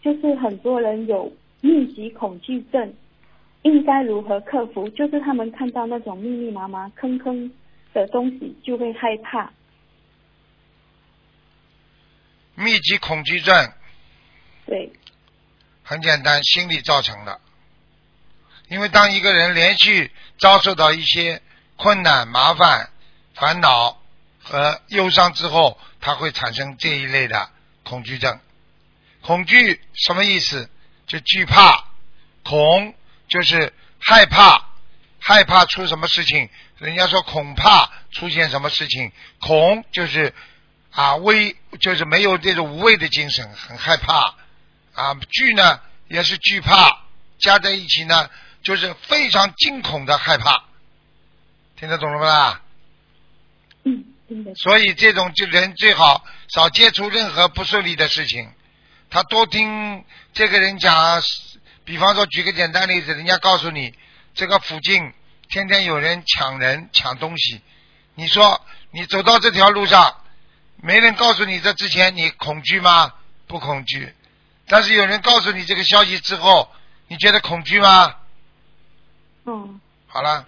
就是很多人有密集恐惧症，应该如何克服？就是他们看到那种密密麻麻坑坑的东西就会害怕。 密集恐惧症， 对， 很简单，心理造成的。因为当一个人连续遭受到一些困难、麻烦、烦恼和忧伤之后，他会产生这一类的恐惧症。恐惧什么意思？就惧怕，恐就是害怕，害怕出什么事情，人家说恐怕出现什么事情，恐就是就是没有这种无畏的精神，很害怕惧呢也是惧怕，加在一起呢就是非常惊恐的害怕，听得懂了吗啦？ 听得懂。 所以这种人最好少接触任何不顺利的事情，他多听这个人讲。比方说举个简单例子，人家告诉你这个附近天天有人抢东西，你说你走到这条路上，没人告诉你这之前，你恐惧吗？不恐惧。但是有人告诉你这个消息之后，你觉得恐惧吗？ 嗯， 好了。